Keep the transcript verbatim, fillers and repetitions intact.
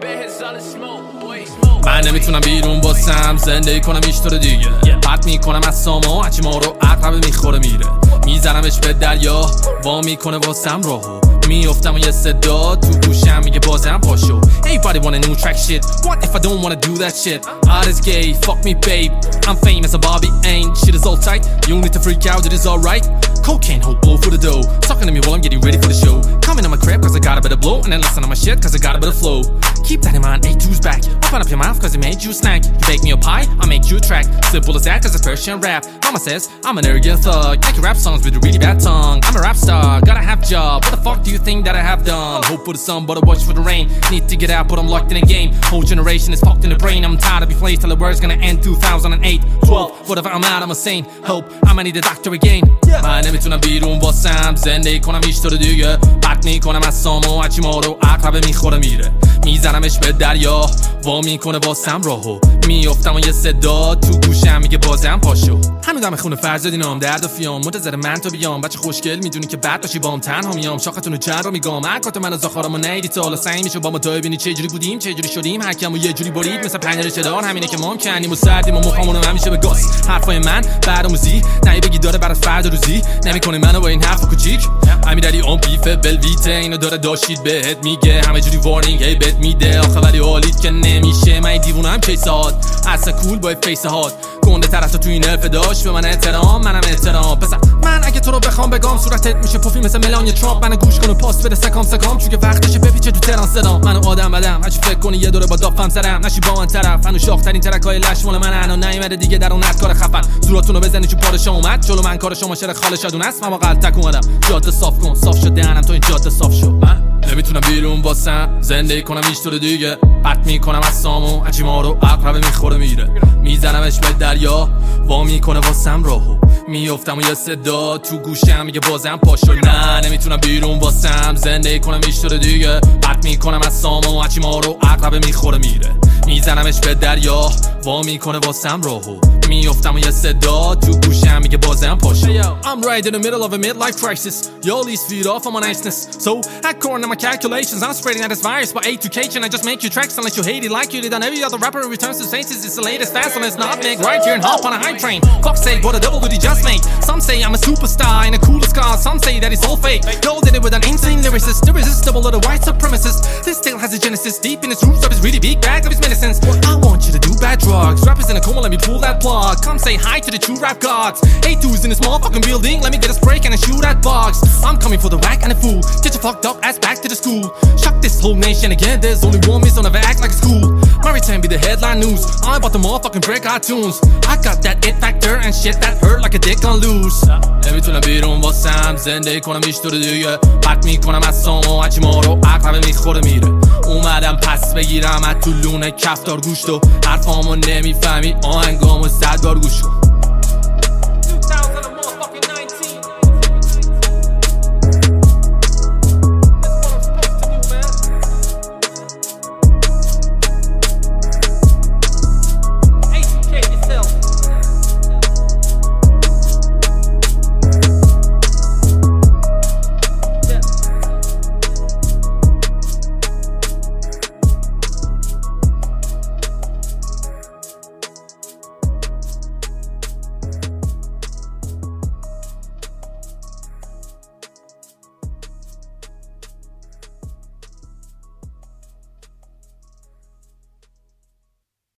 من نمیتونم بیرون باسم زندگی کنم هیچ طور دیگه پرت میکنم از ساما هرچی ما رو عقربه میخوره میره میزنمش به دریا وا میکنه واسم راهو میافتم و یه صدا تو گوشم میگه بازم پاشو Everybody want a new track shit What if I don't wanna do that shit Art is gay, fuck me babe I'm famous and Bobby ain't Shit is all tight, you don't need to freak out, it is alright Cocaine, hope blow for the dough Talking to me while I'm getting ready for the show Coming in my crib cause I got a bit of blow And then listen to my shit cause I got a bit of flow Keep that in mind, A two's back Open up your mouth cause it made you snack You bake me a pie, I make you a track Simple as that cause it's Persian rap Mama says, I'm an arrogant thug Making rap songs with a really bad tongue I'm a rap star, gotta have job What the fuck do you think that I have done? Hope for the sun but I watch for the rain Need to get out but I'm locked in a game Whole generation is fucked in the brain I'm tired of be placed till the word's gonna end two thousand eight twelve Whatever I'm out I'm a saint Hope I'ma need a doctor again من نمیتونم بیرون واسم زندگی کنم هیچ طور دیگه پرت میکنم از ساما هرچی ما رو عقربه میخوره میره میزنمش به دریا وا میکنه واسم راهو میافتم و یه صدا تو گوشم میگه بازم پاشو همین دم خونه فرزاد اینام درد و فیام منتظر من تو بیام بچه خوشگل میدونی که بعد باشی بام تنها میام شاختون رو چند رو میگم حرکات من از آخرامو نیدی تا حالا سعی میشه با ما تا ببینی چه جوری بودیم چه جوری شدیم هرکیمو یه جوری برید مثل پنیر چدار همینه که ما کنیم و سردیم و مخامون همیشه به گاز حرفای من برآموزی نه بگی داره برات فردا روزی نمیکنه منو با این حرف کوچیک امیرعلی اون بیف بلویته اینو داره داشید بهت میگه همه جوری وارنینگ هی بهت میده آخه ولی حالیت که نمیشه من دیوونم کی ساعت اصلا کول با فیس هات گنده طرف تو این الف داشت به من احترام منم احترام پسر من اگه تو رو بخوام بگم صورتت میشه پوفی مثل ملانیا ترامپ منو گوش کن و پاس بده سکام سکام چون که وقتشه بپیچه تو تران صدام منو آدم بدم هرچی فکر کنی یه دوره با دافم سرم نشی با من طرف منو شاخ ترین ترکای لش مال من انا نیومده دیگه در اون کار خفن زوراتونو بزنی چون پارشا اومد جلو من کار شما شر خاله شادون است من واقعا تک اومدم جاده صاف کن صاف شد دهنم تو این جاده صاف شو من نمیتونم بیرون واسم زندگی کنم هیچ طور دیگه پرت میکنم از سامو هرچی ما رو عقربه میخوره میره میزنمش به دریا وا میکنه واسم راهو میافتم و یه صدا تو گوشم میگه بازم پاشو نه نمیتونم بیرون واسم زندگی کنم هیچ طور دیگه پرت میکنم از سامو هرچی ما رو عقربه میخوره میره میزنمش به دریا وا میکنه واسم راهو میافتم و یه صدا تو گوشم میگه بازم پاشو I'm right in the middle of a midlife crisis Yo these feet off on my niceness So according to my calculations I'm spreading out this virus by A to K and I just make you tracks unless you hate it like you did on every other rapper who returns to senses It's the latest fast and it's not Nick right here and hop on a high train Fuck sake what a devil would he just make Some say I'm a superstar in the coolest car Some say that it's all fake Yo did it with an insane lyricist Irresistible of the white supremacist This tale has a genesis deep in its roots of his really big bag of his medicines I want you to do bad drugs Rappers in a coma let me pull that plug Come say hi to the true rap gods A two's in this motherfucking building Let me get a spray can I shoot at bugs I'm coming for the whack and the fool Get your fucked up ass back to the school Shock this whole nation again There's only one miss on never act like it's cool My return be the headline news I'm about the motherfucking break iTunes I got that it factor and shit that hurt like a dick on loose نمیتونم بیرون واسم زندگی کنم هیچ طور دیگه پرت میکنم از سامو هرچی ما رو عقربه میخوره میره اومدم پس بگیرم از تو لونه کفتار گوشت و حرفامو نمیفهمی آهنگامو صد بار گوش کن